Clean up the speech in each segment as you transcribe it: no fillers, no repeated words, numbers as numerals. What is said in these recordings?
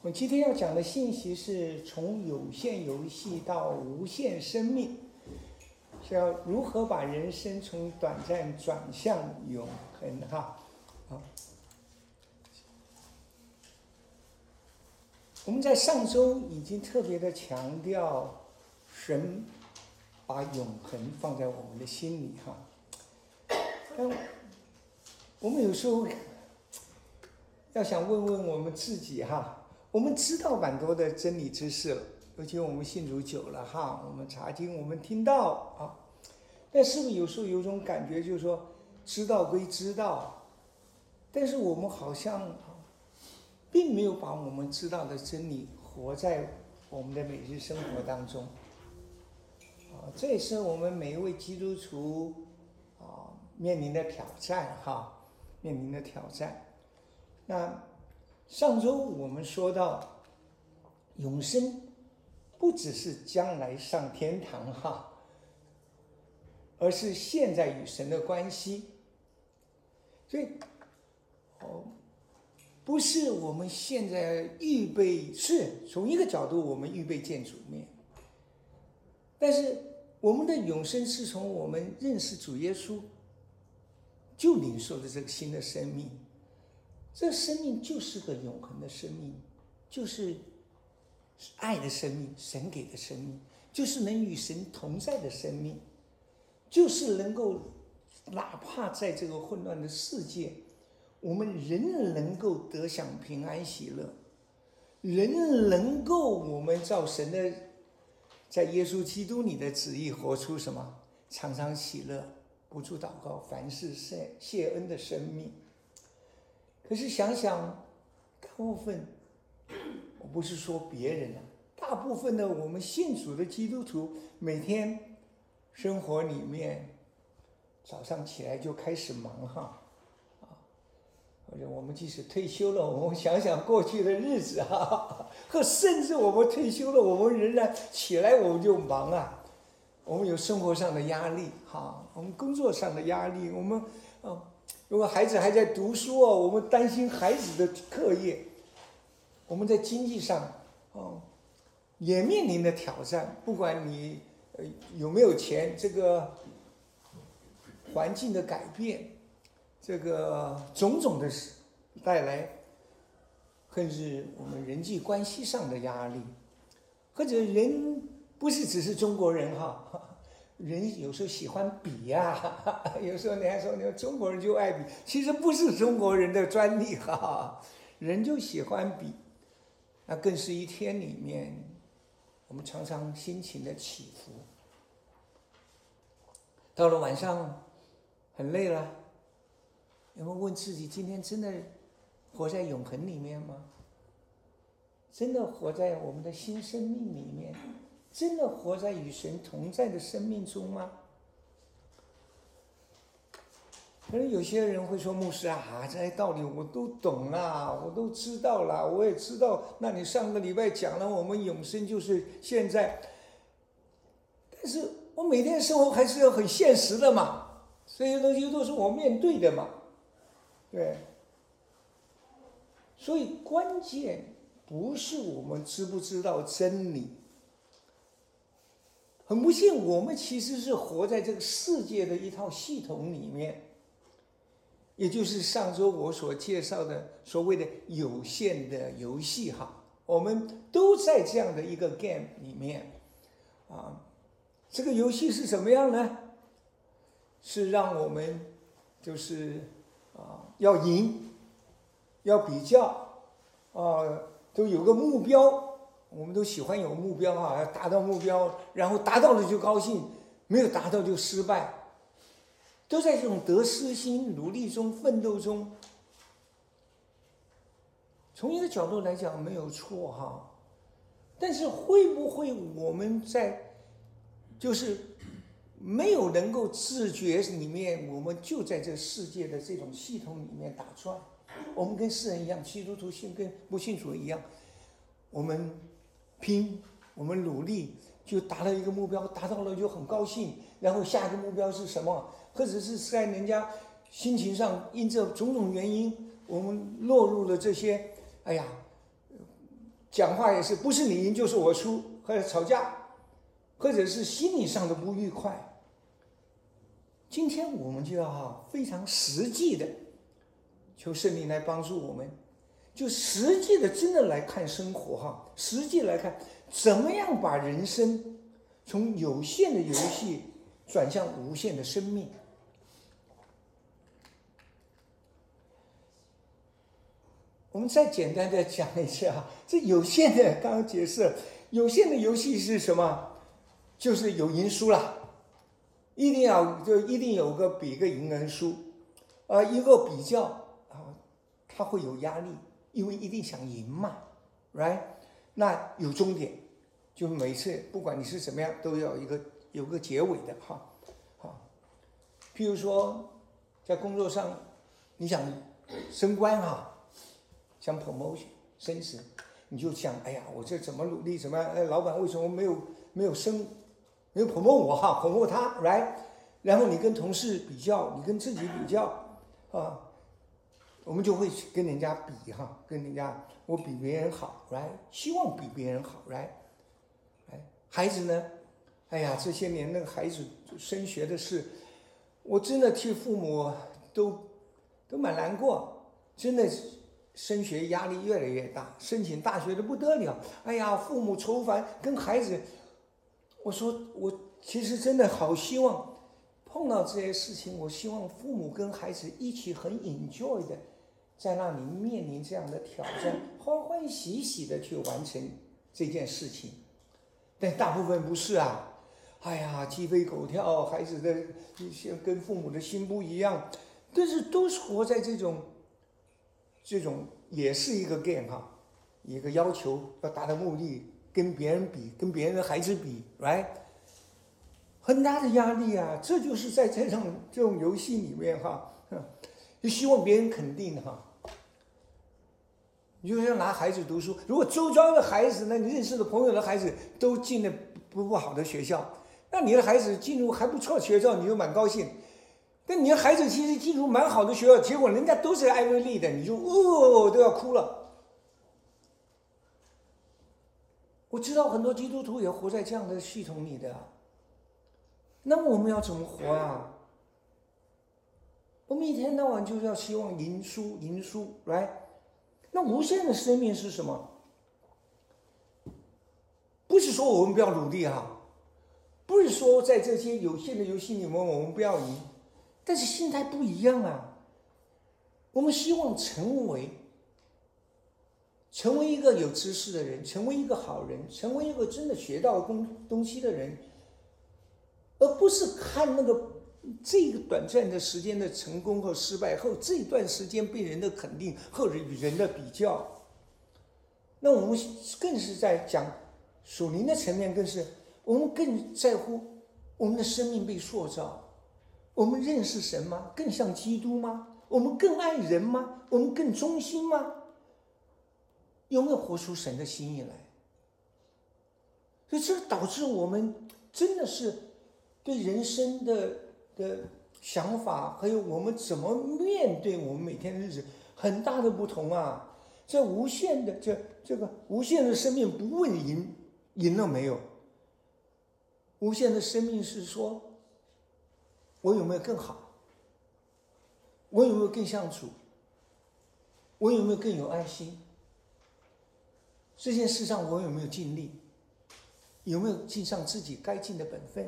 我们今天要讲的信息是从有限游戏到无限生命，是要如何把人生从短暂转向永恒哈。好，我们在上周已经特别的强调，神把永恒放在我们的心里哈。但我们有时候要想问问我们自己哈。我们知道蛮多的真理知识了，尤其我们信主久了哈，我们查经，我们听到啊，但是不是有时候有种感觉，就是说知道归知道，但是我们好像并没有把我们知道的真理活在我们的每日生活当中啊，这也是我们每一位基督徒面临的挑战哈，面临的挑战。那上周我们说到，永生不只是将来上天堂哈，而是现在与神的关系。所以，不是我们现在预备，是从一个角度我们预备见主面，但是我们的永生是从我们认识主耶稣，就领受的这个新的生命。这生命就是个永恒的生命，就是爱的生命，神给的生命，就是能与神同在的生命，就是能够哪怕在这个混乱的世界，我们仍能够得享平安喜乐，仍能够我们照神的在耶稣基督里的旨意活出什么常常喜乐，不住祷告，凡事谢恩的生命。可是想想，大部分，我不是说别人啊，大部分的我们信主的基督徒，每天生活里面，早上起来就开始忙哈，或者我们即使退休了，我们想想过去的日子哈，或甚至我们退休了，我们仍然起来我们就忙啊，我们有生活上的压力哈，我们工作上的压力，我们如果孩子还在读书我们担心孩子的课业，我们在经济上也面临的挑战，不管你有没有钱，这个环境的改变，这个种种的带来，甚至我们人际关系上的压力，或者人不是只是中国人哈。人有时候喜欢比呀，有时候你还说你中国人就爱比，其实不是中国人的专利哈，人就喜欢比，那更是一天里面，我们常常心情的起伏。到了晚上，很累了，有没有问自己，今天真的活在永恒里面吗？真的活在我们的新生命里面？真的活在与神同在的生命中吗？可能有些人会说，牧师啊，这些道理我都懂了，我都知道了，我也知道，那你上个礼拜讲了我们永生就是现在，但是我每天生活还是要很现实的嘛，这些东西都是我面对的嘛，对，所以关键不是我们知不知道真理，很不幸，我们其实是活在这个世界的一套系统里面，也就是上周我所介绍的所谓的有限的游戏哈，我们都在这样的一个 game 里面啊。这个游戏是什么样呢？是让我们就是要赢，要比较都有个目标。我们都喜欢有目标要达到目标，然后达到了就高兴，没有达到就失败，都在这种得失心、努力中、奋斗中。从一个角度来讲没有错哈，但是会不会我们在就是没有能够自觉里面，我们就在这世界的这种系统里面打转？我们跟世人一样，基督徒跟不信主一样，我们拼，我们努力，就达到一个目标，达到了就很高兴，然后下一个目标是什么？或者是在人家心情上因这种种原因，我们落入了这些讲话也是不是你赢就是我输，或者吵架，或者是心理上的不愉快。今天我们就要非常实际的求圣灵来帮助我们，就实际的真的来看生活实际来看怎么样把人生从有限的游戏转向无限的生命。我们再简单的讲一下这有限的，刚刚解释有限的游戏是什么？就是有赢输了，一定有个比个赢跟输，一个比较他会有压力，因为一定想赢嘛 ，right？ 那有终点，就每次不管你是怎么样，都要有个结尾的譬如说在工作上，你想升官想 promotion 升职，你就想，哎呀，我这怎么努力，怎么样？老板为什么没有promote 我promote他 ，right？ 然后你跟同事比较，你跟自己比较我们就会跟人家比跟人家我比别人好 ，right？ 希望比别人好 ，right？ 孩子呢？哎呀，这些年那个孩子升学的事，我真的替父母都蛮难过，真的升学压力越来越大，申请大学的不得了。哎呀，父母愁烦，跟孩子，我说我其实真的好希望碰到这些事情，我希望父母跟孩子一起很 enjoy 的，在那里面临这样的挑战，欢欢喜喜的去完成这件事情。但大部分不是哎呀，鸡飞狗跳，孩子的跟父母的心不一样，但是都是活在这种也是一个 game 一个要求要达到目的，跟别人比，跟别人的孩子比 ，right？ 很大的压力这就是在这种游戏里面就希望别人肯定你就像拿孩子读书，如果周遭的孩子呢，你认识的朋友的孩子都进了不好的学校，那你的孩子进入还不错的学校，你就蛮高兴。但你的孩子其实进入蛮好的学校，结果人家都是Ivy League的，你就都要哭了。我知道很多基督徒也活在这样的系统里的，那么我们要怎么活我们一天到晚就是要希望赢输，right？ 那无限的生命是什么？不是说我们不要努力不是说在这些有限的游戏里面我们不要赢，但是心态不一样我们希望成为一个有知识的人，成为一个好人，成为一个真的学到东西的人，而不是看这个短暂的时间的成功和失败后，这一段时间被人的肯定或者与人的比较。那我们更是在讲属灵的层面，更是我们更在乎我们的生命被塑造，我们认识神吗？更像基督吗？我们更爱人吗？我们更忠心吗？有没有活出神的心意来？所以这导致我们真的是对人生的想法，还有我们怎么面对我们每天的日子很大的不同这无限的这个无限的生命，不问赢了没有，无限的生命是说我有没有更好，我有没有更像主，我有没有更有爱心，这件事上我有没有尽力，有没有尽上自己该尽的本分。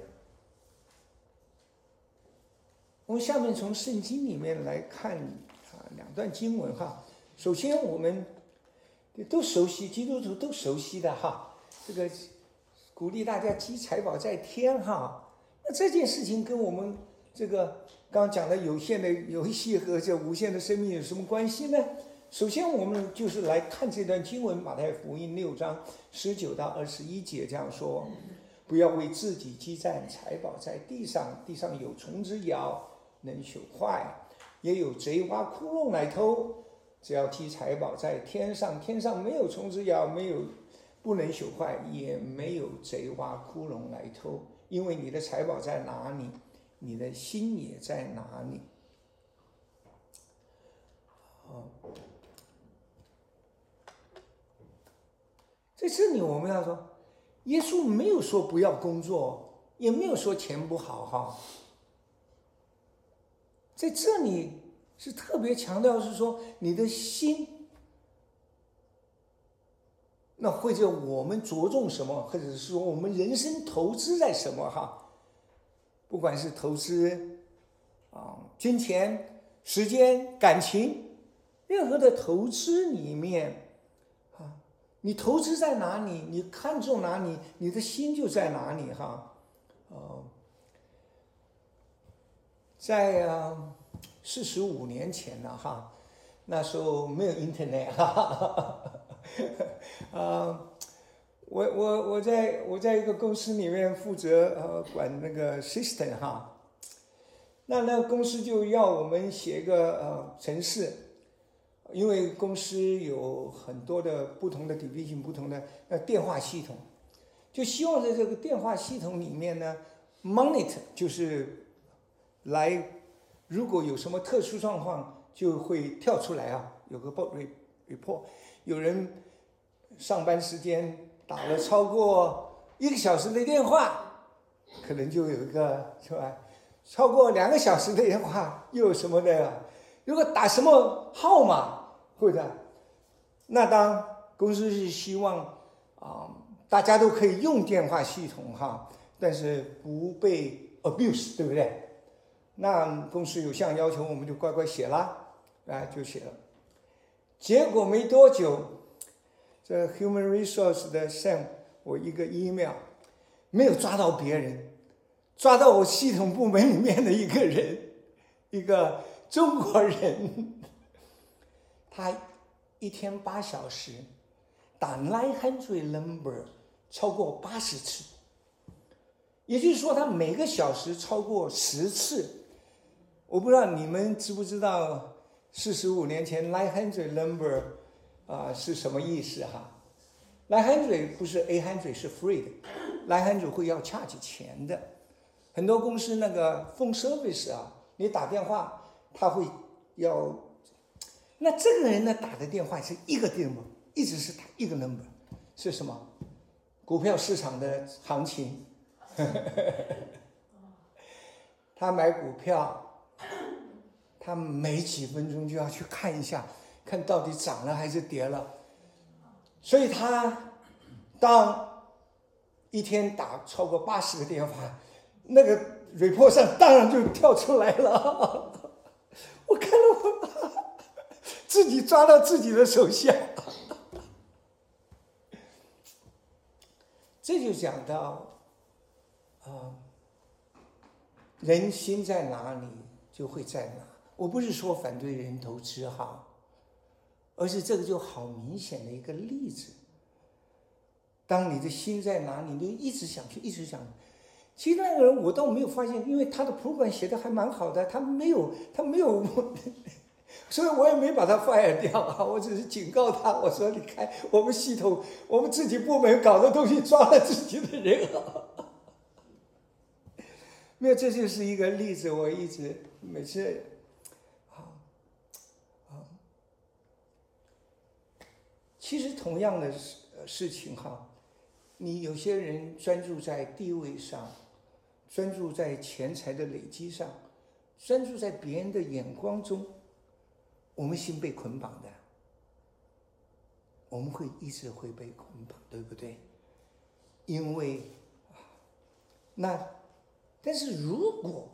我们下面从圣经里面来看两段经文首先我们都熟悉，基督徒都熟悉的这个鼓励大家积财宝在天那这件事情跟我们这个刚刚讲的有限的游戏和这无限的生命有什么关系呢？首先我们就是来看这段经文，马太福音6章19到21节这样说：不要为自己积攒财宝在地上，地上有虫子咬，能朽坏，也有贼挖窟窿来偷。只要积财宝在天上，天上没有虫子咬，不能朽坏，也没有贼挖窟窿来偷。因为你的财宝在哪里，你的心也在哪里。 在这里我们要说，耶稣没有说不要工作，也没有说钱不好哈。在这里是特别强调是说你的心，那或者我们着重什么，或者是说我们人生投资在什么哈，不管是投资金钱、时间、感情，任何的投资里面你投资在哪里，你看重哪里，你的心就在哪里哈。在45年前了哈，那时候没有 internet 我在一个公司里面负责管那个 system 哈，那个公司就要我们写一个程式，因为公司有很多的不同的 division， 不同的电话系统，就希望在这个电话系统里面呢 monitor 就是来，如果有什么特殊状况就会跳出来有个 report， 有人上班时间打了超过1个小时的电话，可能就有一个是吧？超过2个小时的电话又有什么的？如果打什么号码或者，那当公司是希望大家都可以用电话系统哈，但是不被 abuse， 对不对？那公司有项要求，我们就乖乖写了，就写了。结果没多久，这 Human Resource 的 Sam 我一个 email 没有抓到别人，抓到我系统部门里面的一个人，一个中国人，他一天8小时打900 number 超过80次，也就是说他每个小时超过10次。我不知道你们知不知道45年前900 number 是什么意思哈？900不是 800， 是 free 的，900会要 charge 钱的。很多公司那个 phone service 你打电话他会要，那这个人呢打的电话是一个 number， 一直是打一个 number， 是什么？股票市场的行情。他买股票，他每几分钟就要去看一下，看到底涨了还是跌了。所以他当一天打超过80个电话，那个 report 上当然就跳出来了。我看到我自己抓到自己的手下。这就讲到人心在哪里就会在哪。我不是说反对人投资哈，而是这个就好明显的一个例子。当你的心在哪里，你就一直想去，一直想。其实那个人我倒没有发现，因为他的 program 写的还蛮好的，他没有，所以我也没把他 fire 掉我只是警告他，我说你看我们系统，我们自己部门搞的东西抓了自己的人没有，这就是一个例子。我一直每次其实同样的事情你有些人专注在地位上，专注在钱财的累积上，专注在别人的眼光中，我们心被捆绑的，我们会一直会被捆绑，对不对？因为但是如果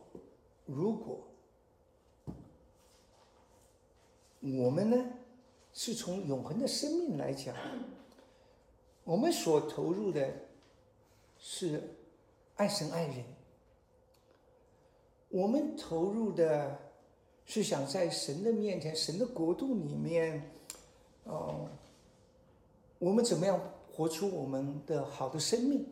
我们呢是从永恒的生命来讲，我们所投入的是爱神爱人，我们投入的是想在神的面前，神的国度里面我们怎么样活出我们的好的生命。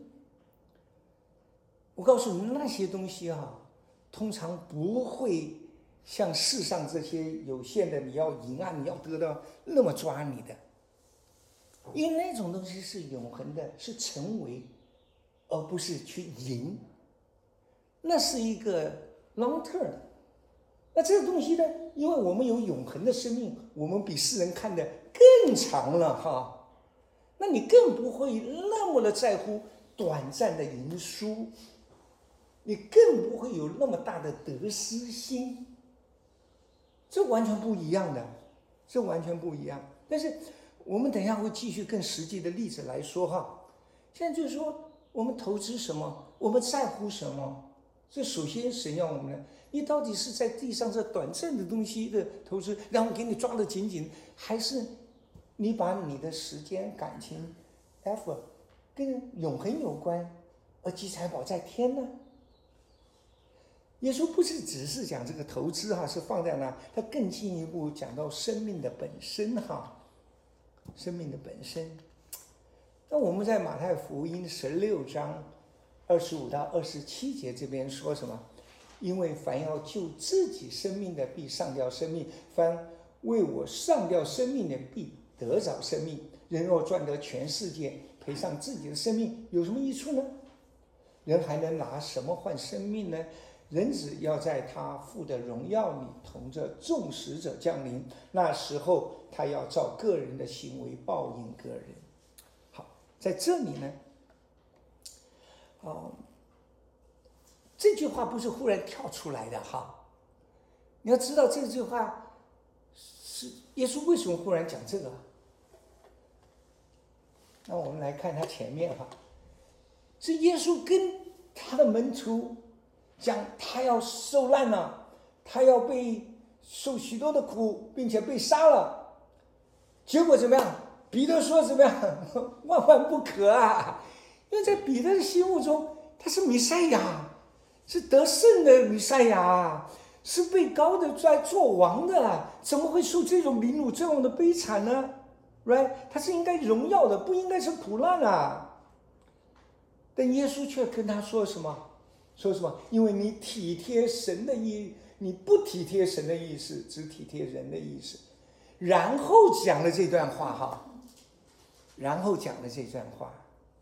我告诉你，那些东西通常不会像世上这些有限的你要赢你要得到那么抓你的，因为那种东西是永恒的，是成为，而不是去赢。那是一个 long term。那这个东西呢，因为我们有永恒的生命，我们比世人看得更长了那你更不会那么的在乎短暂的赢输，你更不会有那么大的得失心。这完全不一样的，这完全不一样。但是我们等一下会继续更实际的例子来说哈。现在就是说，我们投资什么，我们在乎什么？这首先神要我们的，你到底是在地上这短暂的东西的投资，然后给你抓得紧紧，还是你把你的时间、感情、effort 跟永恒有关，而积财宝在天呢？耶稣不是只是讲这个投资哈，是放在那，他更进一步讲到生命的本身哈，生命的本身。那我们在马太福音16章25到27节这边说什么？因为凡要救自己生命的，必上吊生命；凡为我上吊生命的，必得着生命。人若赚得全世界，赔上自己的生命，有什么益处呢？人还能拿什么换生命呢？人子要在他父的荣耀里同着众使者降临，那时候他要照个人的行为报应个人。好，在这里呢，这句话不是忽然跳出来的哈。你要知道这句话是耶稣为什么忽然讲这个。那我们来看他前面哈，是耶稣跟他的门徒讲他要受难了，他要被受许多的苦，并且被杀了。结果怎么样？彼得说怎么样？万万不可啊！因为在彼得的心目中，他是弥赛亚，是得胜的弥赛亚，是被高的在做王的，怎么会受这种凌辱、这样的悲惨呢？ right？ 他是应该荣耀的，不应该是苦难啊。但耶稣却跟他说什么？说什么？因为你体贴神的意，你不体贴神的意思，只体贴人的意思。然后讲了这段话哈，然后讲了这段话。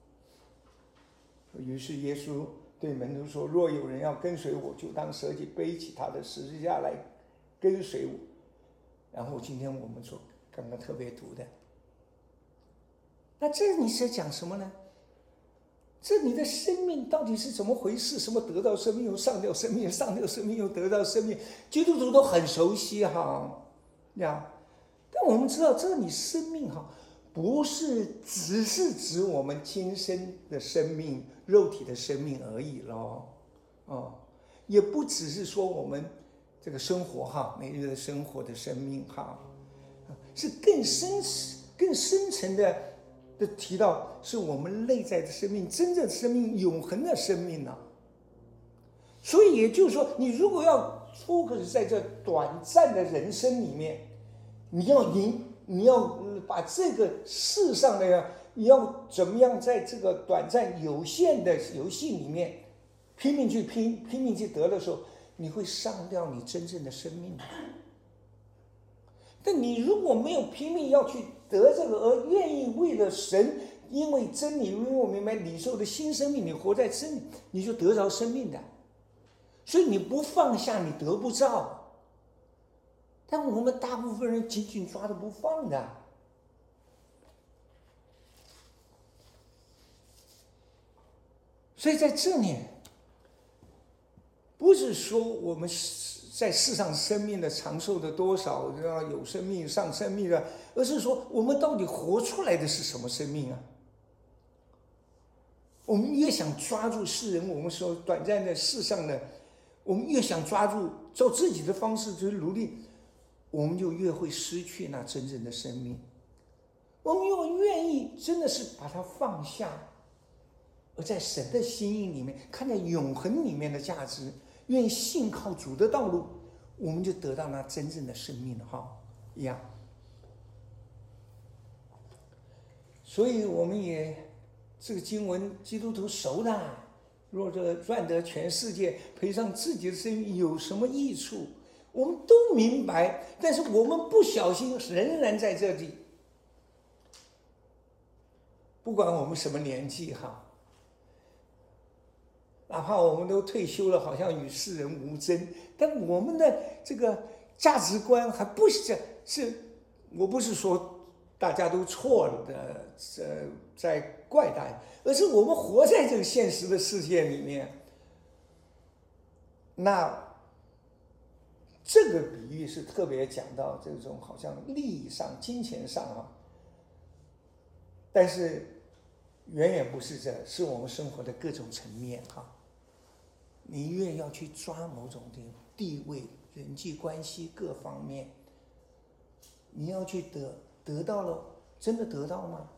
于是耶稣对门徒说：“若有人要跟随我，就当舍己，背起他的十字架来跟随我。”然后今天我们所刚刚特别读的，那这你是讲什么呢？这你的生命到底是怎么回事？什么得到生命又上吊生命，上吊生命又得到生命，基督徒都很熟悉哈，呀。但我们知道，这你生命哈，不是只是指我们今生的生命、肉体的生命而已咯，也不只是说我们这个生活哈，每日的生活的生命哈，是更深层的提到，是我们内在的生命，真正的生命，永恒的生命呢。所以也就是说，你如果要 focus 在这短暂的人生里面，你要把这个世上的，你要怎么样在这个短暂有限的游戏里面拼命去得的时候，你会上掉你真正的生命。但你如果没有拼命要去得这个，而愿意为了神，因为真理，因为我明白你受的新生命，你活在真理，你就得着生命的。所以你不放下，你得不着。但我们大部分人紧紧抓着不放的。所以在这里，不是说我们在世上生命的长寿的多少，有生命上生命的，而是说我们到底活出来的是什么生命啊？我们越想抓住世人，我们说短暂的世上的，我们越想抓住，照自己的方式去努力，我们就越会失去那真正的生命。我们又愿意真的是把它放下，而在神的心意里面，看在永恒里面的价值，愿意信靠主的道路，我们就得到那真正的生命了哈，一样。所以我们也这个经文基督徒熟的，若这赚得全世界，赔上自己的生命有什么益处？我们都明白，但是我们不小心仍然在这里。不管我们什么年纪哈，哪怕我们都退休了，好像与世人无争，但我们的这个价值观还不是，我不是说大家都错了的，在怪大家，而是我们活在这个现实的世界里面。那这个比喻是特别讲到这种好像利益上、金钱上啊，但是远远不是这，是我们生活的各种层面哈。你越要去抓某种的地位、人际关系各方面，你要去得到了，真的得到吗？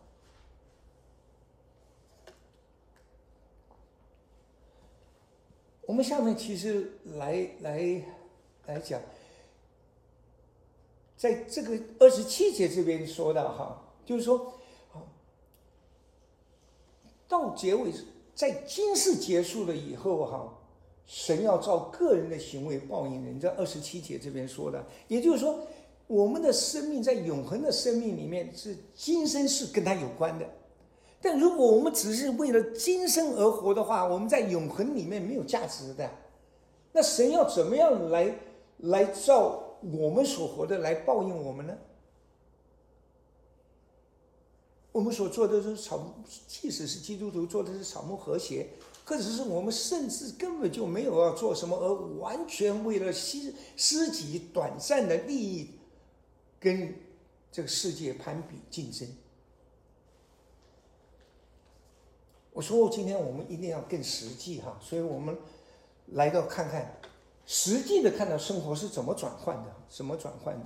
我们下面其实来讲，在这个27节这边说的哈，就是说，到结尾，在今世结束了以后哈，神要照个人的行为报应人，在27节这边说的，也就是说，我们的生命在永恒的生命里面是今生是跟他有关的。但如果我们只是为了今生而活的话，我们在永恒里面没有价值的。那神要怎么样来照我们所活的来报应我们呢？我们所做的是即使是基督徒做的是草木和谐，或者是我们甚至根本就没有要做什么，而完全为了私己短暂的利益，跟这个世界攀比竞争。我说今天我们一定要更实际哈，所以我们来到看看，实际的看到生活是怎么转换的，怎么转换的。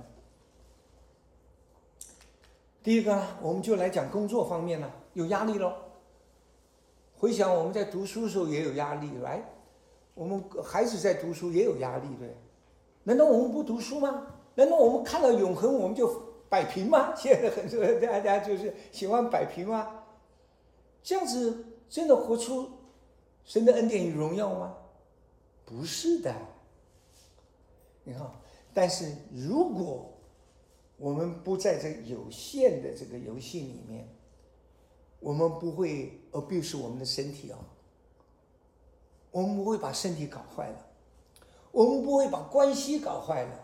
第一个呢，我们就来讲工作方面呢，有压力咯。回想我们在读书的时候也有压力，来，我们孩子在读书也有压力，对？难道我们不读书吗？难道我们看到永恒我们就摆平吗？现在很多大家就是喜欢摆平吗？这样子真的活出神的恩典与荣耀吗？不是的。你看，但是如果我们不在这有限的这个游戏里面，我们不会abuse我们的身体啊，我们不会把身体搞坏了，我们不会把关系搞坏了，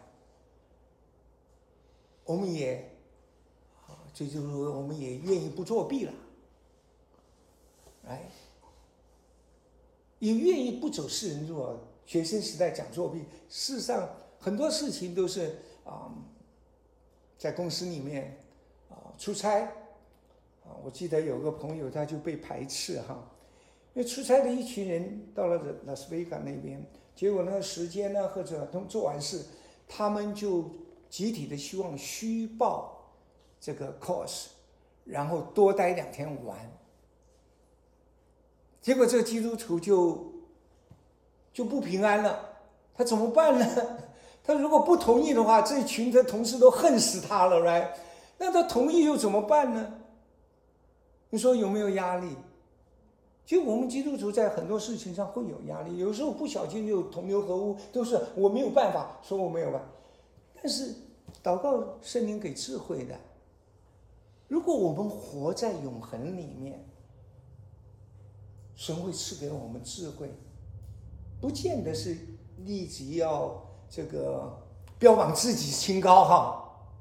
我们也这就是说我们也愿意不作弊了，也愿意不走世人路啊。学生时代讲作弊，事实上很多事情都是在公司里面出差我记得有个朋友他就被排斥哈，因为出差的一群人到了拉斯维加那边，结果那个时间呢或者做完事，他们就集体的希望虚报这个 course， 然后多待2天玩。结果这个基督徒就不平安了，他怎么办呢？他如果不同意的话，这一群的同事都恨死他了 ，right？ 那他同意又怎么办呢？你说有没有压力？其实我们基督徒在很多事情上会有压力，有时候不小心就同流合污，都是我没有办法，说我没有办法。但是祷告圣灵给智慧的，如果我们活在永恒里面，神会赐给我们智慧，不见得是立即要这个标榜自己清高哈。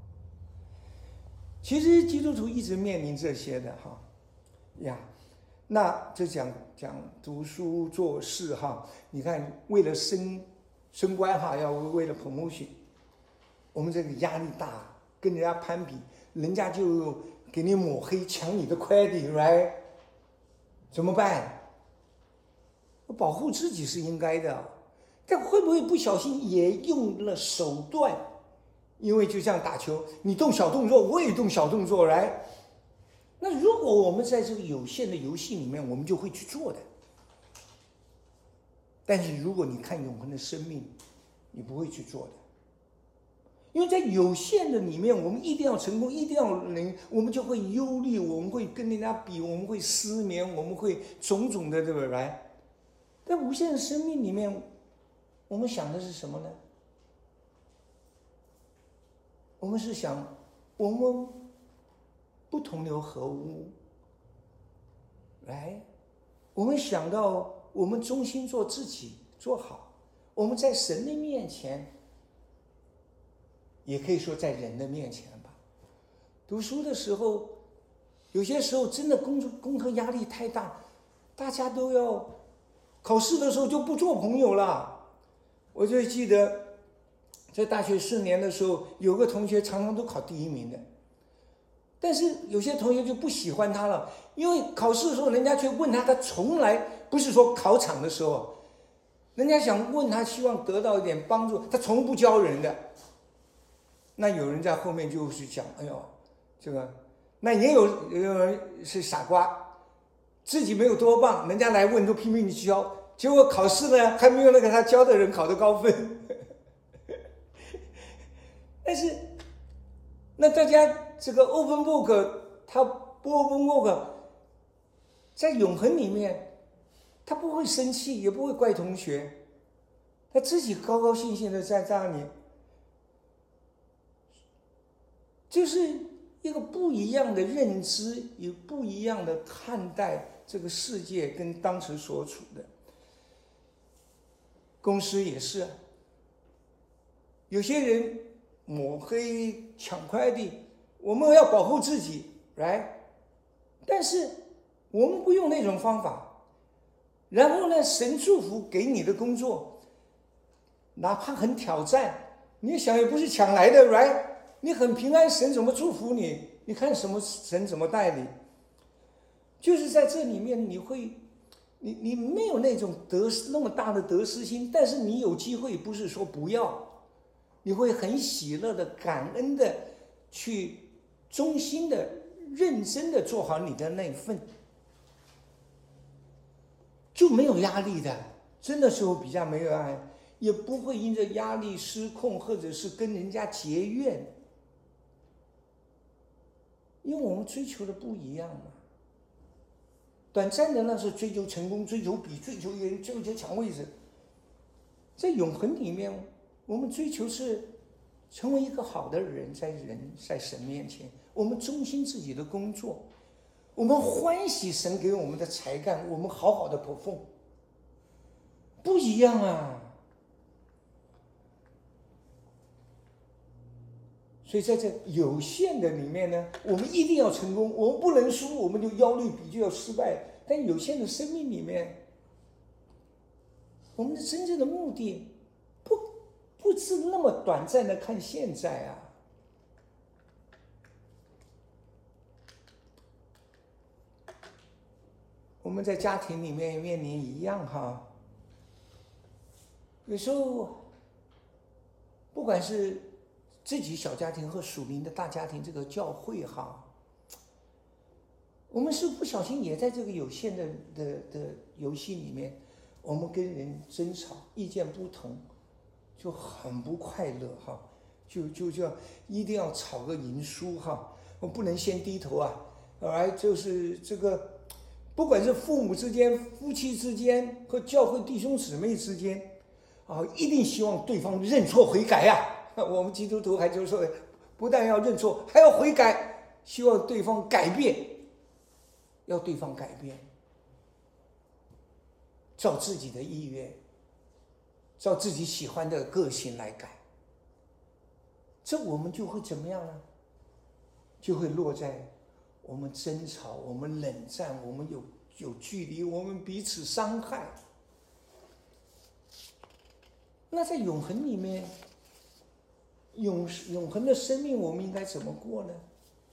其实基督徒一直面临这些的哈呀。那就讲读书做事哈，你看为了升官哈，要为了 promotion， 我们这个压力大，跟人家攀比，人家就给你抹黑，抢你的 credit， right？ 怎么办？保护自己是应该的，但会不会不小心也用了手段？因为就像打球，你动小动作，我也动小动作，来。那如果我们在这个有限的游戏里面，我们就会去做的。但是如果你看永恒的生命，你不会去做的，因为在有限的里面，我们一定要成功，一定要能，我们就会忧虑，我们会跟人家比，我们会失眠，我们会种种的，对不对？在无限的生命里面，我们想的是什么呢？我们是想，我们不同流合污，我们想到我们忠心做自己，做好，我们在神的面前，也可以说在人的面前吧， 读书的时候，有些时候真的功课压力太大，大家都要考试的时候就不做朋友了。我就记得在大学4年的时候，有个同学常常都考第1名的，但是有些同学就不喜欢他了，因为考试的时候人家去问他，他从来不是说考场的时候，人家想问他，希望得到一点帮助，他从不教人的。那有人在后面就是讲，哎呦，这个，那也有人是傻瓜，自己没有多棒，人家来问都拼命去教，结果考试呢还没有那个他教的人考得高分。但是，那大家这个 open book， 他不 open book， 在永恒里面，他不会生气，也不会怪同学，他自己高高兴兴的在那里，就是一个不一样的认知，有不一样的看待这个世界跟当时所处的。公司也是，有些人抹黑抢快递，我们要保护自己 ，right？ 但是我们不用那种方法。然后呢，神祝福给你的工作，哪怕很挑战，你想也不是抢来的 ，right？ 你很平安，神怎么祝福你？你看神怎么带你？就是在这里面，你没有那种那么大的得失心，但是你有机会，不是说不要，你会很喜乐的、感恩的去忠心的、认真的做好你的那份，就没有压力的。真的时候比较没有压力，也不会因着压力失控，或者是跟人家结怨，因为我们追求的不一样嘛。短暂的那是追求成功、追求追求人、追求抢位置，在永恒里面，我们追求是成为一个好的人，在神面前，我们忠心自己的工作，我们欢喜神给我们的才干，我们好好的 perform， 不一样啊。所以在这有限的里面呢，我们一定要成功，我们不能输，我们就焦虑比就要失败。但有限的生命里面，我们的真正的目的不是那么短暂的看现在啊。我们在家庭里面面临一样哈，有时候不管是自己小家庭和属灵的大家庭，这个教会哈，我们是不小心也在这个有限的游戏里面，我们跟人争吵，意见不同，就很不快乐哈，就一定要吵个赢输哈，我不能先低头啊，而就是这个，不管是父母之间、夫妻之间和教会弟兄姊妹之间，啊，一定希望对方认错悔改呀。我们基督徒还就是说，不但要认错，还要悔改，希望对方改变，要对方改变，照自己的意愿，照自己喜欢的个性来改。这我们就会怎么样呢？就会落在我们争吵，我们冷战，我们有距离，我们彼此伤害。那在永恒里面，永恒的生命，我们应该怎么过呢？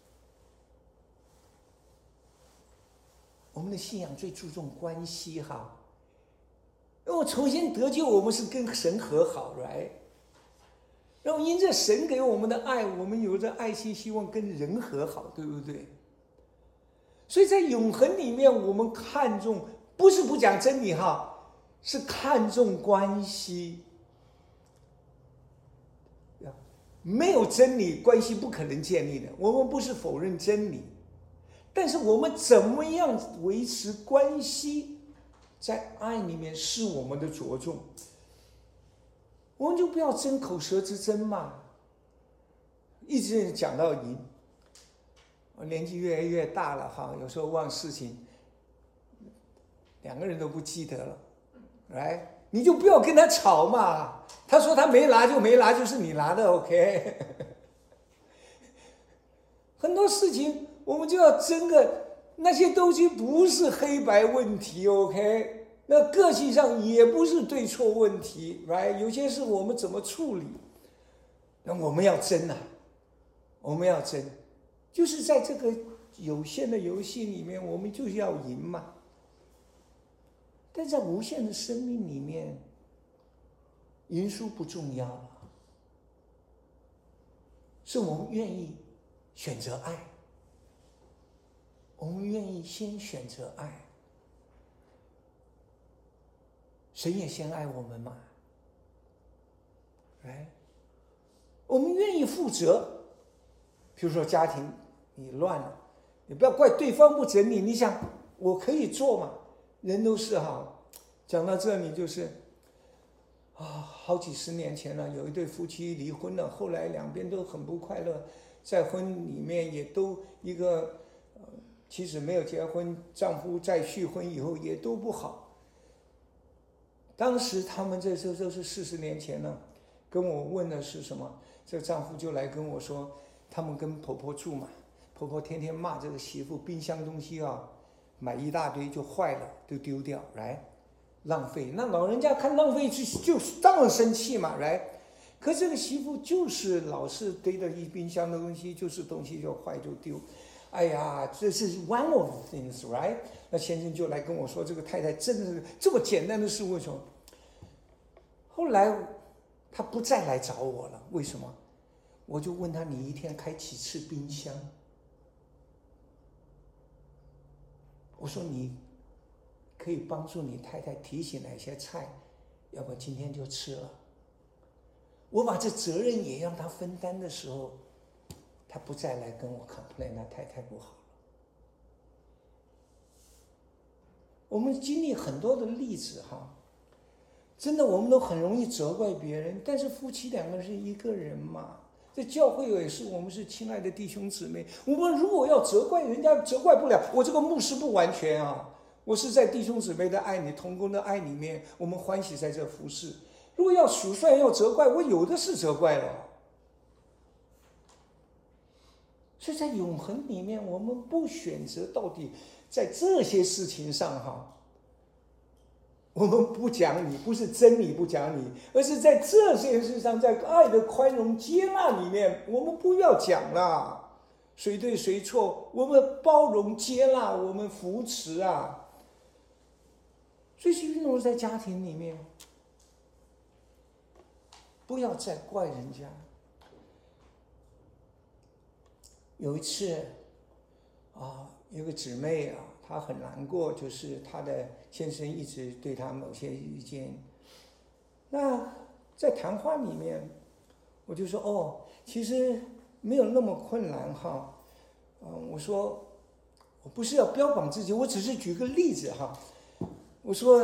我们的信仰最注重关系哈，因为我重新得救，我们是跟神和好 ，right？ 然后因着神给我们的爱，我们有着爱心，希望跟人和好，对不对？所以在永恒里面，我们看重不是不讲真理哈，是看重关系。没有真理，关系不可能建立的。我们不是否认真理，但是我们怎么样维持关系，在爱里面是我们的着重。我们就不要争口舌之争嘛，一直讲到赢。我年纪越来越大了哈，有时候忘事情，两个人都不记得了，来。你就不要跟他吵嘛，他说他没拿就没拿，就是你拿的 OK。很多事情我们就要争个那些东西不是黑白问题 ，OK？ 那个性上也不是对错问题 ，right？ 有些事我们怎么处理，那我们要争啊，我们要争，就是在这个有限的游戏里面，我们就是要赢嘛。但在无限的生命里面，赢输不重要了，是我们愿意选择爱，我们愿意先选择爱。神也先爱我们嘛，我们愿意负责。比如说家庭你乱了，你不要怪对方不整理，你想我可以做嘛？人都是讲到这里就是好几十年前了，有一对夫妻离婚了，后来两边都很不快乐，在婚里面也都一个妻子没有结婚，丈夫再续婚以后也都不好。当时他们这时候都是40年前了，跟我问的是什么？这个丈夫就来跟我说，他们跟婆婆住嘛，婆婆天天骂这个媳妇，冰箱东西买一大堆就坏了，就丢掉，浪费。那老人家看浪费就当然生气嘛，可这个媳妇就是老是堆着一冰箱的东西，就是东西就坏就丢。哎呀，这是 one of the things， 那先生就来跟我说，这个太太真的是这么简单的事，为什么？后来他不再来找我了，为什么？我就问他，你一天开几次冰箱？我说你可以帮助你太太提醒哪些菜，要不今天就吃了。我把这责任也让他分担的时候，他不再来跟我 complain， 那太太不好了。我们经历很多的例子真的我们都很容易责怪别人，但是夫妻两个是一个人嘛。在教会也是，我们是亲爱的弟兄姊妹，我们如果要责怪人家，责怪不了。我这个牧师不完全我是在弟兄姊妹的爱里、同工的爱里面，我们欢喜在这服侍。如果要数算要责怪，我有的是责怪了。所以在永恒里面，我们不选择到底在这些事情上我们不讲理，不是真理不讲理，而是在这些事上，在爱的宽容接纳里面，我们不要讲了谁对谁错，我们包容接纳，我们扶持所以是运用在家庭里面，不要再怪人家。有一次有个姊妹她很难过，就是她的先生一直对她某些意见。那在谈话里面，我就说其实没有那么困难我说我不是要标榜自己，我只是举个例子我说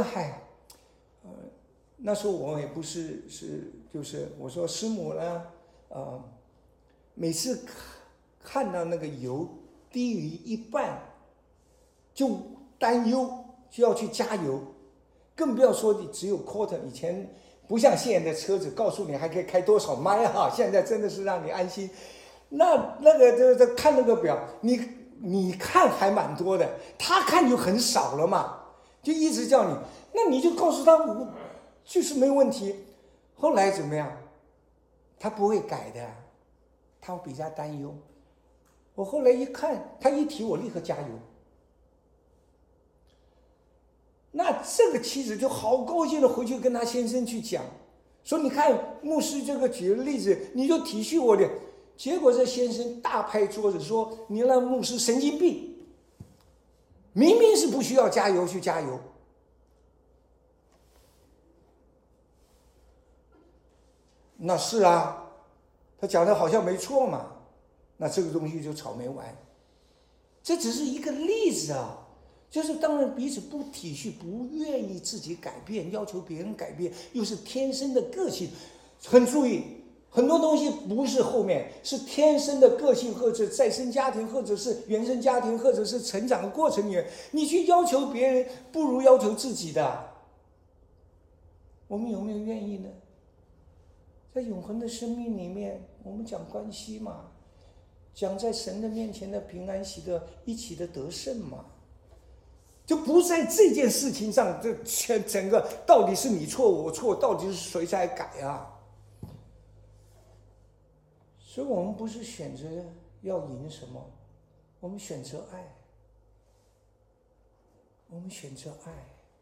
那时候我也不是就是我说师母呢每次看到那个油低于一半就担忧，就要去加油，更不要说你只有 quarter。 以前不像现在的车子告诉你还可以开多少迈现在真的是让你安心。那个看那个表，你看还蛮多的，他看就很少了嘛，就一直叫你，那你就告诉他我就是没问题。后来怎么样？他不会改的，他比较担忧。我后来一看，他一提我立刻加油。那这个妻子就好高兴的回去跟他先生去讲，说你看牧师这个举的例子，你就体恤我的。结果这先生大拍桌子说，你那牧师神经病，明明是不需要加油去加油。那是他讲的好像没错嘛，那这个东西就吵没完。这只是一个例子就是当然彼此不体恤，不愿意自己改变，要求别人改变，又是天生的个性。很注意，很多东西不是后面，是天生的个性，或者再生家庭，或者是原生家庭，或者是成长的过程里面，你去要求别人，不如要求自己的。我们有没有愿意呢？在永恒的生命里面，我们讲关系嘛， 讲在神的面前的平安喜乐，一起的得胜嘛。就不在这件事情上，这整个到底是你错我错，到底是谁在改啊？所以我们不是选择要赢什么，我们选择爱，我们选择爱。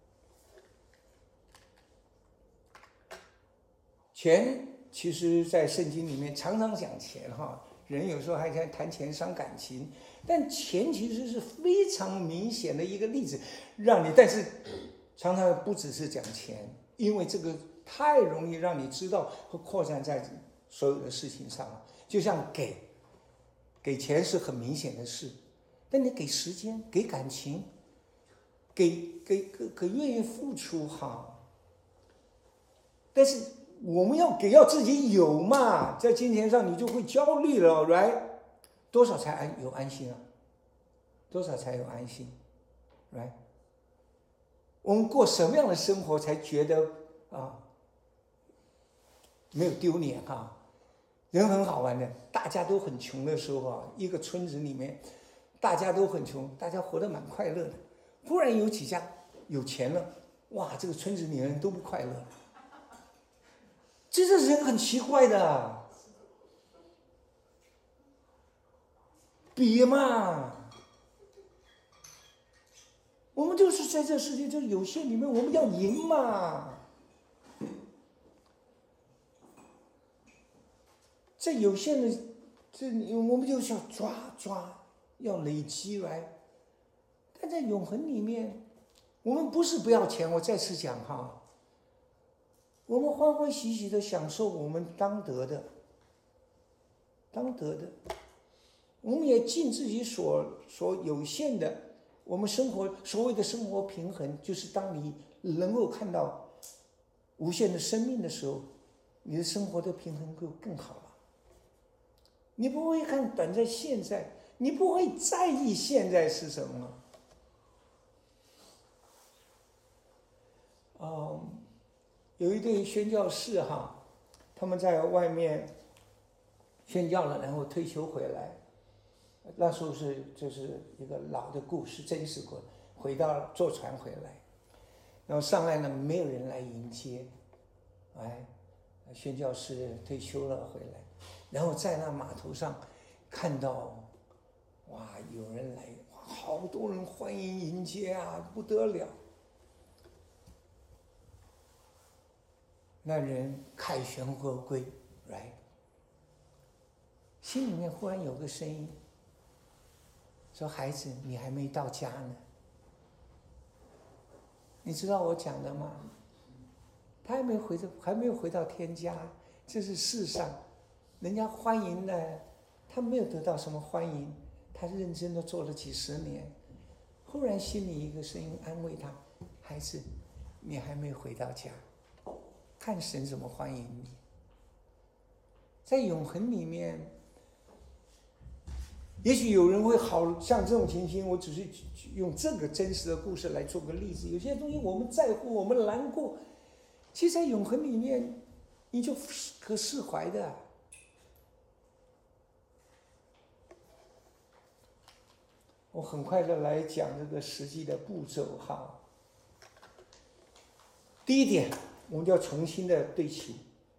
钱其实在圣经里面常常讲钱哈，人有时候还在谈钱伤感情，但钱其实是非常明显的一个例子，让你，但是常常不只是讲钱，因为这个太容易让你知道和扩散在所有的事情上了。就像给钱是很明显的事，但你给时间、给感情、给愿意付出哈，但是我们要自己有嘛，在金钱上你就会焦虑了 ，right？ 多少才有安心啊？多少才有安心 ，right？ 我们过什么样的生活才觉得没有丢脸啊？人很好玩的，大家都很穷的时候啊，一个村子里面大家都很穷，大家活得蛮快乐的。忽然有几家有钱了，哇，这个村子里的人都不快乐。这是人很奇怪的，比嘛，我们就是在这世界这有限里面，我们要赢嘛。在有限的这，我们就是要抓，要累积来。但在永恒里面，我们不是不要钱，我再次讲哈。我们欢欢喜喜的享受我们当得的，我们也尽自己所有限的，我们生活所谓的生活平衡，就是当你能够看到无限的生命的时候，你的生活的平衡就更好了。你不会看短在现在，你不会在意现在是什么。有一对宣教士哈，他们在外面宣教了，然后退休回来。那时候这是一个老的故事，真实过，回到坐船回来，然后上岸了，没有人来迎接，宣教士退休了回来，然后在那码头上看到，哇，有人来，好多人欢迎迎接啊，不得了。那人凯旋而归 ，right？ 心里面忽然有个声音说：“孩子，你还没到家呢。”你知道我讲的吗？他还没有回到天家，这是世上人家欢迎的，他没有得到什么欢迎，他认真的做了几十年，忽然心里一个声音安慰他：“孩子，你还没回到家。”看神怎么欢迎你。在永恒里面，也许有人会好像这种情形，我只是用这个真实的故事来做个例子。有些东西我们在乎，我们难过，其实在永恒里面，你就可释怀的。我很快的来讲这个实际的步骤哈。第一点，我们就要重新的对齐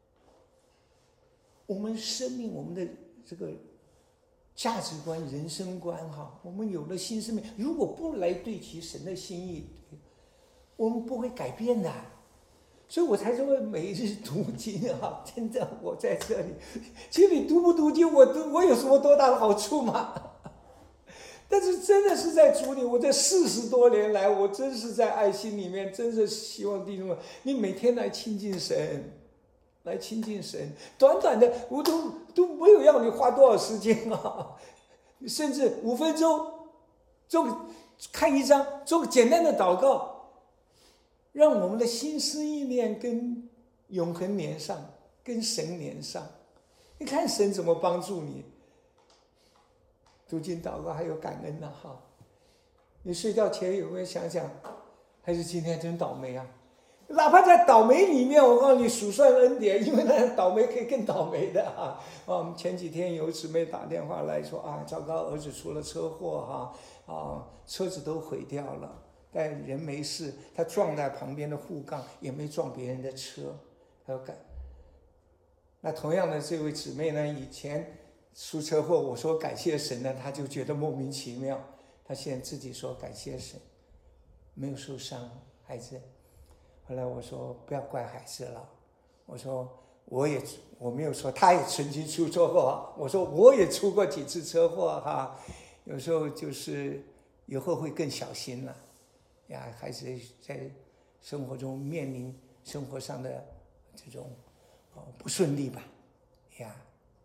我们生命，我们的这个价值观、人生观哈。我们有了新生命，如果不来对齐神的心意，我们不会改变的。所以我才说每日读经哈，真的，我在这里，其实你读不读经，我有什么多大的好处吗？但是真的是在主里，我这40多年来，我真是在爱心里面，真是希望弟兄们，你每天来亲近神，来亲近神。短短的，我都没有要你花多少时间啊，甚至5分钟，看一章，做个简单的祷告，让我们的心思意念跟永恒连上，跟神连上。你看神怎么帮助你。读经祷告还有感恩哈。你睡觉前有没有想想，还是今天真倒霉啊？ 哪怕在倒霉里面，我告诉你数算恩典，因为那倒霉可以更倒霉的啊！我们前几天有姊妹打电话来说啊，糟糕，儿子出了车祸车子都毁掉了，但人没事，他撞在旁边的护杠，也没撞别人的车，还有那同样的这位姊妹呢，以前出车祸，我说感谢神呢，她就觉得莫名其妙，她现在自己说感谢神，没有受伤，孩子。后来我说不要怪孩子了，我说我没有说他也曾经出车祸，我说我也出过几次车祸有时候就是以后会更小心了呀。孩子在生活中面临生活上的这种不顺利吧呀，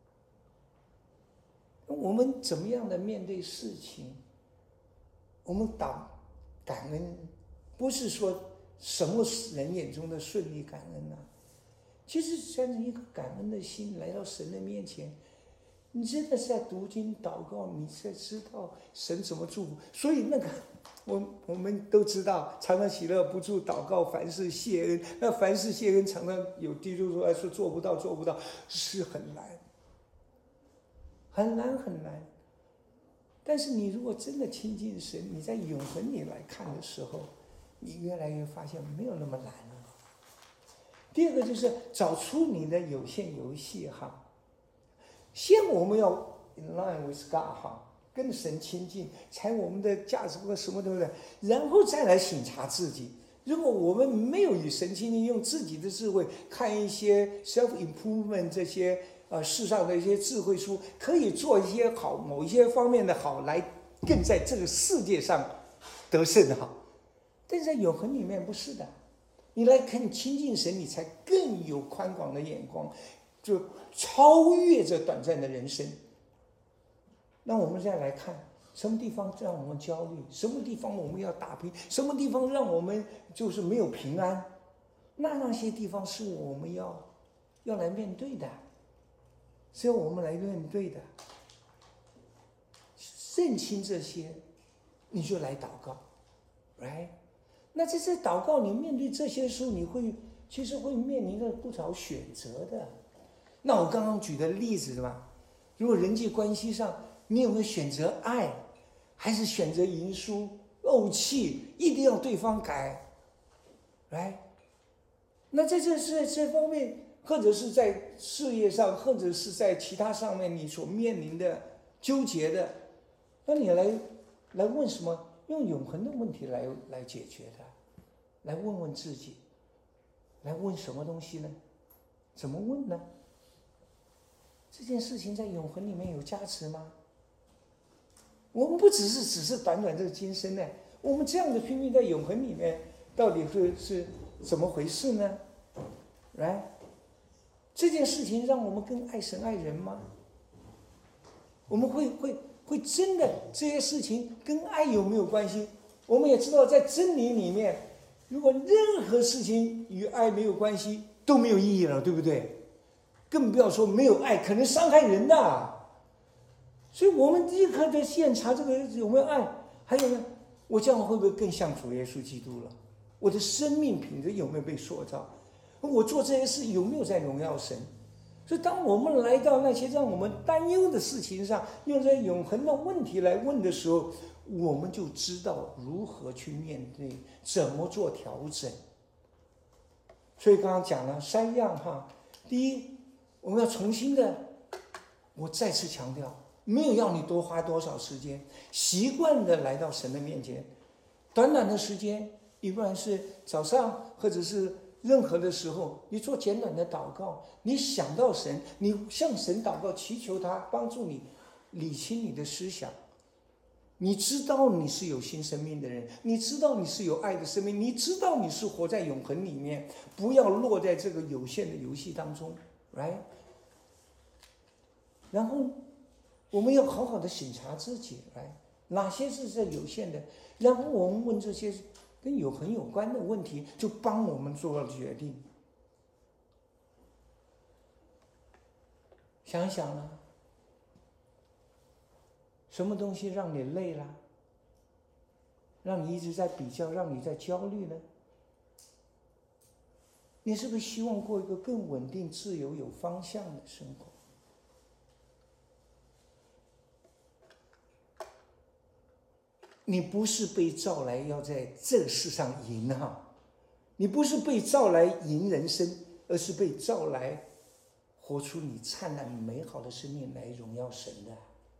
我们怎么样的面对事情？我们感恩，不是说什么人眼中的顺利感恩其实带着一个感恩的心来到神的面前，你真的是在读经祷告，你才知道神怎么祝福。所以我们都知道，常常喜乐不住祷告，凡事谢恩。那凡事谢恩，常常有弟兄说做不到，是很难，很难很难。但是你如果真的亲近神，你在永恒里来看的时候，你越来越发现没有那么难了。第二个就是找出你的有限游戏先我们要 in line with God 跟神亲近，才我们的价值观什么对不对？然后再来省察自己。如果我们没有与神亲近，用自己的智慧看一些 self improvement 这些世上的一些智慧书，可以做一些好，某一些方面的好，来更在这个世界上得胜但是在永恒里面不是的，你来看亲近神，你才更有宽广的眼光，就超越这短暂的人生。那我们再来看什么地方让我们焦虑，什么地方我们要打拼，什么地方让我们就是没有平安，那些地方是我们要来面对的，是要我们来面对的。认清这些，你就来祷告 ，right？ 那在这祷告，你面对这些时候，其实会面临着不少选择的。那我刚刚举的例子吧，如果人际关系上，你有没有选择爱，还是选择赢输、怄气，一定要对方改，来？那在这方面，或者是在事业上，或者是在其他上面，你所面临的纠结的，那你来问什么？用永恒的问题来解决的，来问问自己，来问什么东西呢？怎么问呢？这件事情在永恒里面有价值吗？我们不只是短短这个今生呢，我们这样的拼命在永恒里面，到底是怎么回事呢？来，这件事情让我们更爱神爱人吗？我们会真的这些事情跟爱有没有关系？我们也知道，在真理里面，如果任何事情与爱没有关系，都没有意义了，对不对？更不要说没有爱，可能伤害人的。所以我们立刻在检查这个有没有爱，还有呢，我这样会不会更像主耶稣基督了？我的生命品质有没有被塑造？我做这些事有没有在荣耀神？所以当我们来到那些让我们担忧的事情上，用这永恒的问题来问的时候，我们就知道如何去面对，怎么做调整。所以刚刚讲了3样第一，我们要重新的，我再次强调，没有要你多花多少时间，习惯的来到神的面前，短短的时间，一般是早上或者是任何的时候，你做简短的祷告，你想到神，你向神祷告，祈求他帮助你理清你的思想。你知道你是有新生命的人，你知道你是有爱的生命，你知道你是活在永恒里面，不要落在这个有限的游戏当中 ，right？ 然后我们要好好的审查自己，来哪些是在有限的，然后我们问这些跟永恒有关的问题，就帮我们做了决定。想一想呢，什么东西让你累了，让你一直在比较，让你在焦虑呢？ 你是不是希望过一个更稳定、自由、有方向的生活？你不是被造来要在这个世上赢哈，你不是被造来赢人生，而是被造来活出你灿烂美好的生命来荣耀神的。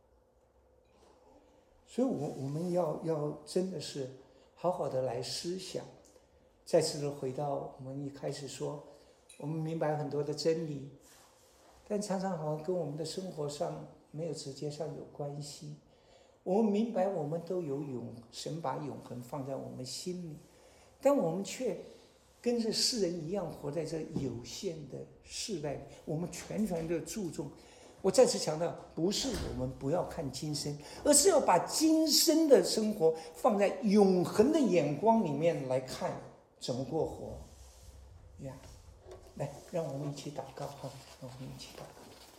所以我们要真的是好好的来思想。再次的回到我们一开始说，我们明白很多的真理，但常常好像跟我们的生活上没有直接上有关系。我们明白我们都有神把永恒放在我们心里，但我们却跟着世人一样活在这有限的世代里。我们全的注重，我再次强调，不是我们不要看今生，而是要把今生的生活放在永恒的眼光里面来看怎么过活呀。来，让我们一起祷告哈，让我们一起祷告。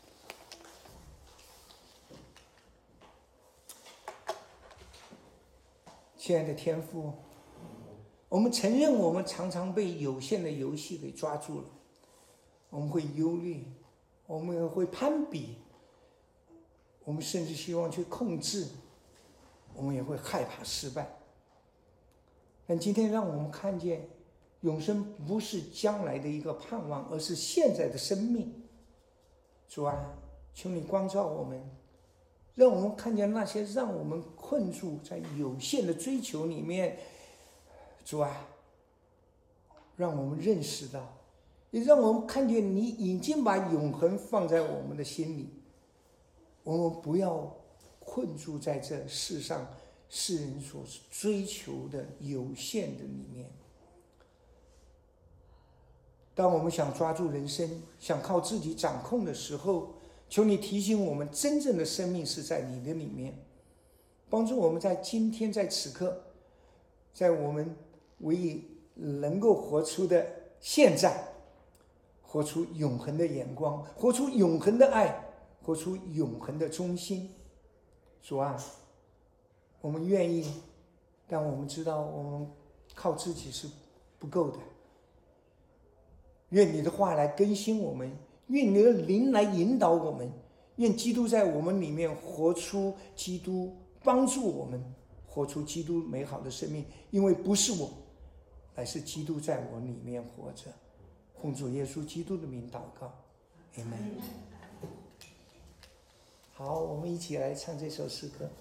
亲爱的天父，我们承认我们常常被有限的游戏给抓住了，我们会忧虑，我们也会攀比，我们甚至希望去控制，我们也会害怕失败。但今天让我们看见，永生不是将来的一个盼望，而是现在的生命。主啊，求你光照我们，让我们看见那些让我们困住在有限的追求里面。主啊，让我们认识到，也让我们看见你已经把永恒放在我们的心里。我们不要困住在这世上世人所追求的有限的里面。当我们想抓住人生，想靠自己掌控的时候，求你提醒我们，真正的生命是在你的里面，帮助我们在今天在此刻，在我们唯一能够活出的现在，活出永恒的眼光，活出永恒的爱，活出永恒的忠心。主啊，我们愿意，但我们知道我们靠自己是不够的。愿你的话来更新我们，愿你的灵来引导我们，愿基督在我们里面活出基督，帮助我们活出基督美好的生命。因为不是我，乃是基督在我里面活着。奉主耶稣基督的名祷告，阿们。好，我们一起来唱这首诗歌。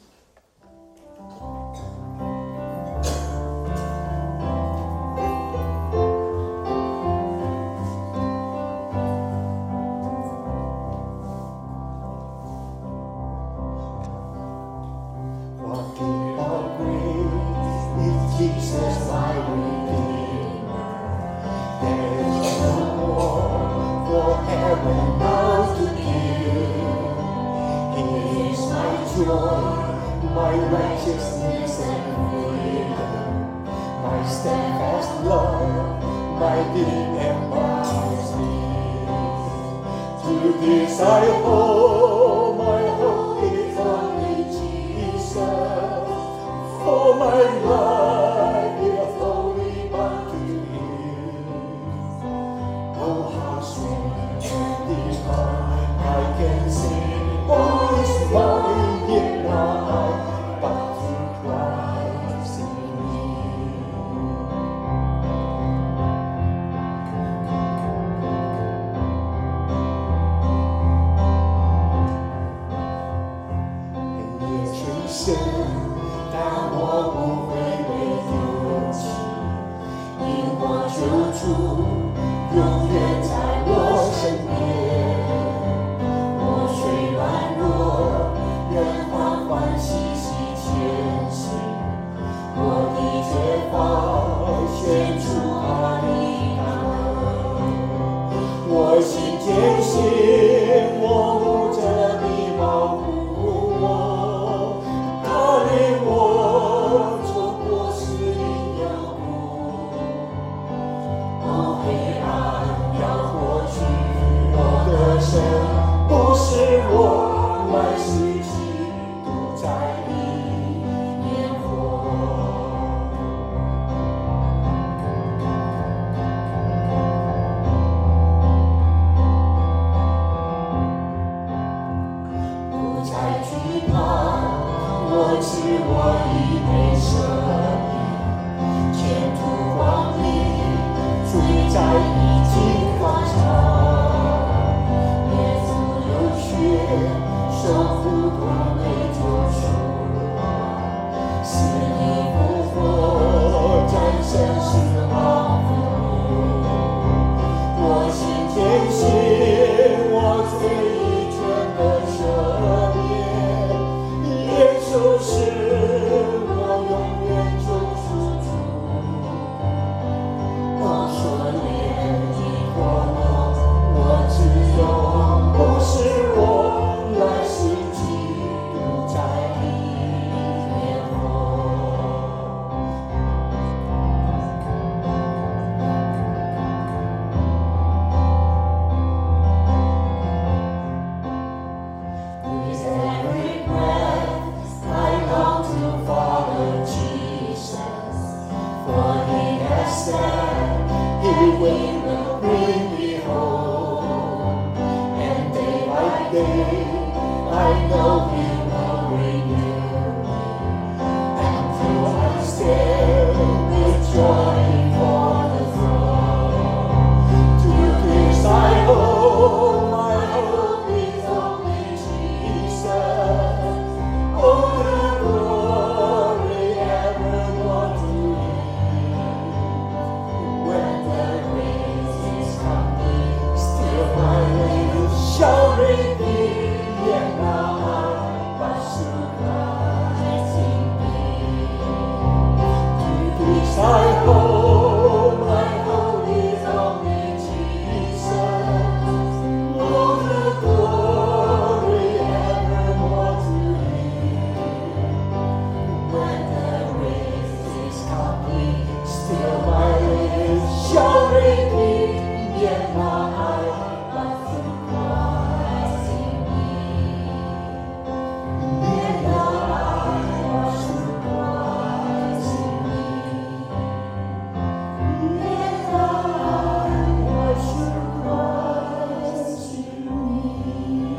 My righteousness and freedom, my steadfast love, my deep and marvelous peace. To this I owe my hope is only Jesus, for my life is wholly bound to Him. Oh, how sweet and divine I can sing, oh, it's mine in my but through Christ in me. And 也深深，但我不会被丢弃，因我救主永远在我身边。我虽软弱，仍欢欢喜喜前行，我的绝方献出他的爱，我心坚信我牧者的保护我，他领我走过死荫幽谷。Oh, 我知我已被赦免，前途光明，罪债已经还偿，耶稣流血，受苦痛被救赎，死里复活，战胜死亡复活。我心坚信，我罪已全的赦免，耶稣是我永远救赎主。我说怜悯过我，我只有不是我，乃是基督在里面活。With every breath, I long to follow Jesus, for He has said He will bring me home, and day by day I know He will renew me, and till I stand with joy before the throne. To this I hope, my hope is only Jesus. Oh, the glory evermore to Him. When the race is complete, still my lips shall repeat, yet now I pursue Christ in me. To this I hope, my hope is only Jesus. Oh, the glory evermore to Him. When the race is complete, still my lips shall repeat, yet now I pursue Christ in me. Yet now I pursue Christ in me. Yet now I pursue Christ in me.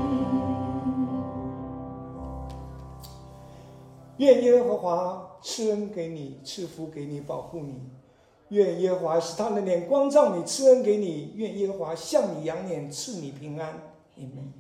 愿耶和华赐恩给你，赐福给你，保护你。愿耶和华使他的脸光照你，赐恩给你。愿耶和华向你扬脸，赐你平安。Amen。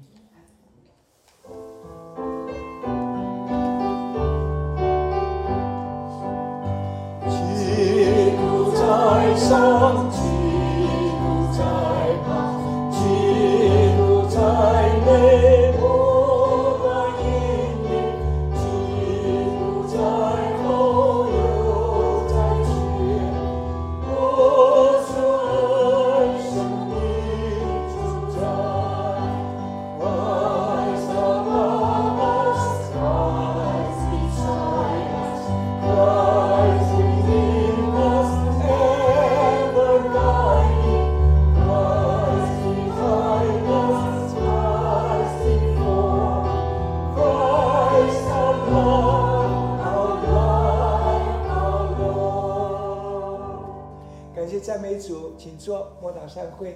基督在上，基督在旁，基督在内，我在阴面，基督在后，又在前。我存生命主在，Christ above us, Christ beside us, Christ within us, ever guiding, Christ behind us, Christ before, Christ our love, our life, our Lord。 感谢赞美主，请坐，默祷散会。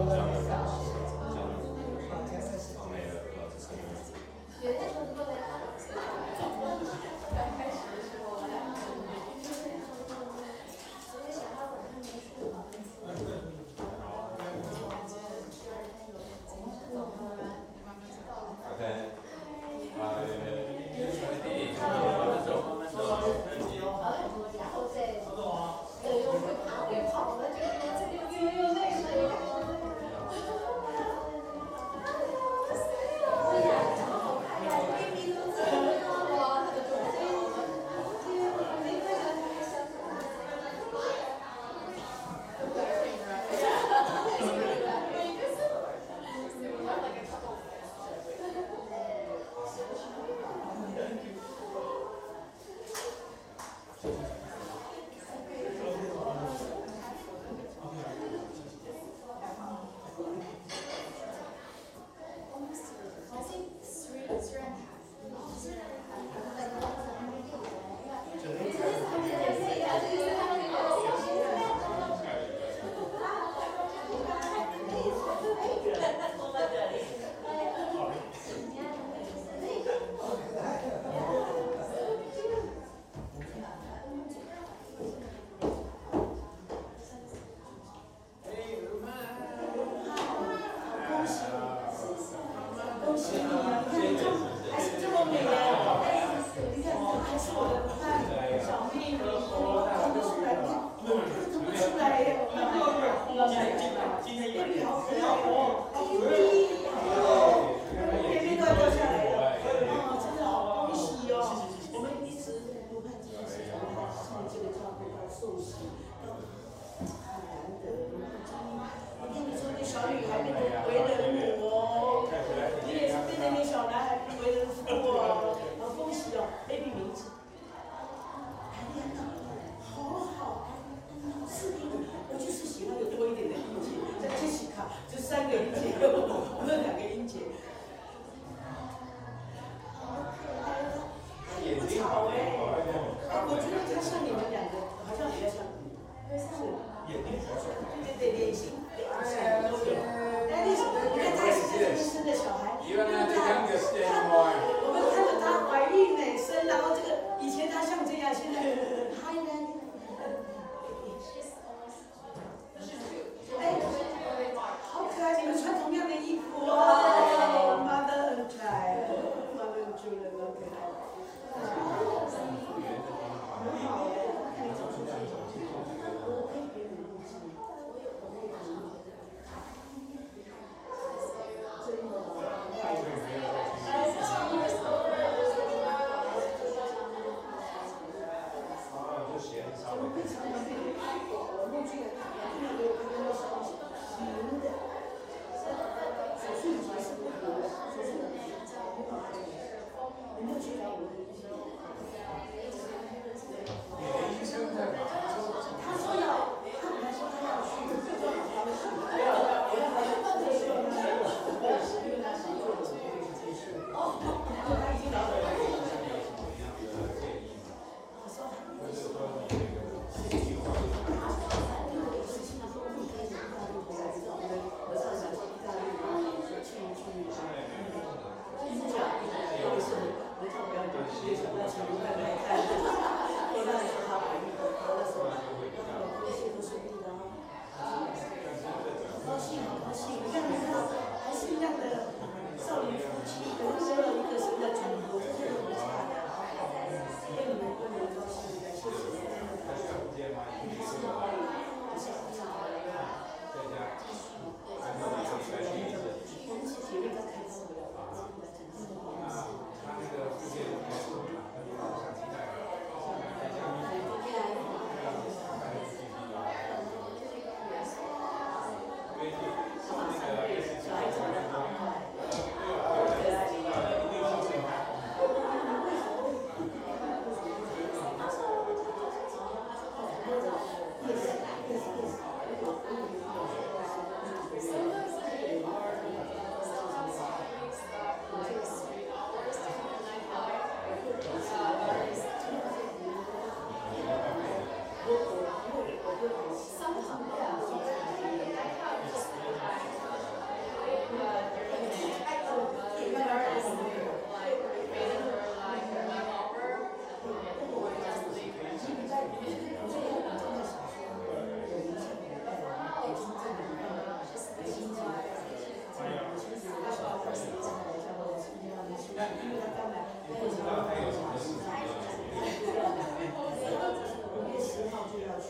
Even as the youngest anymore.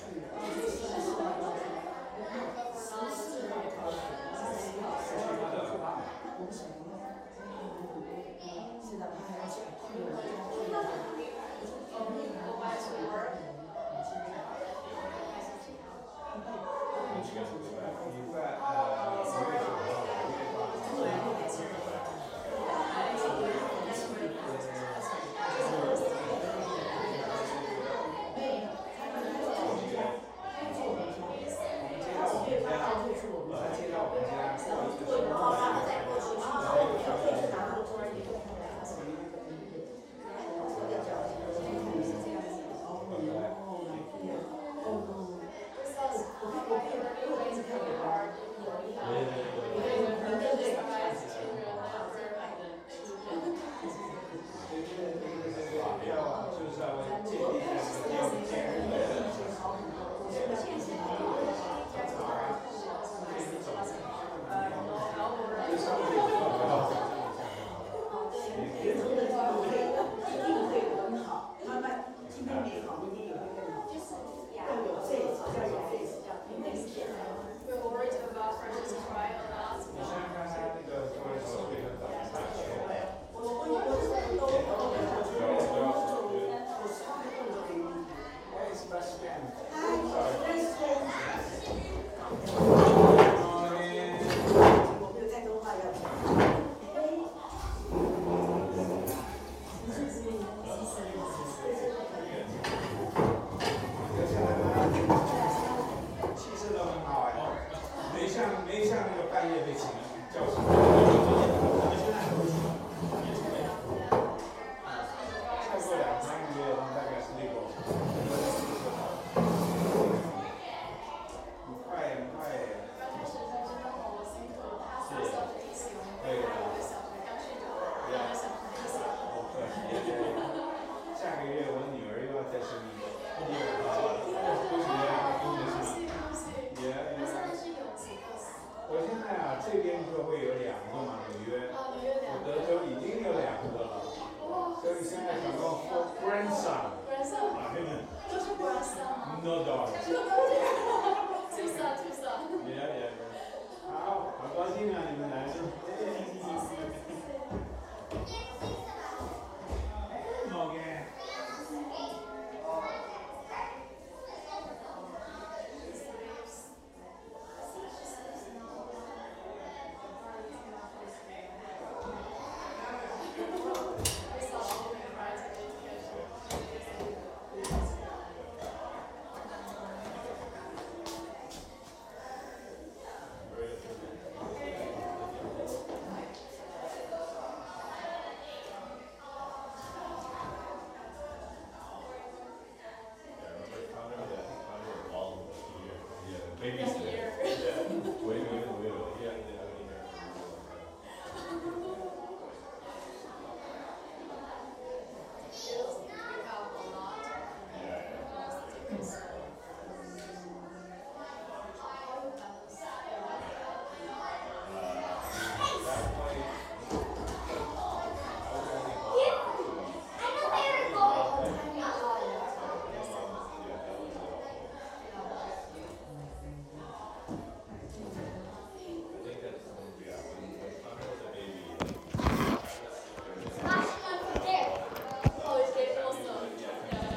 好高兴啊，你们来。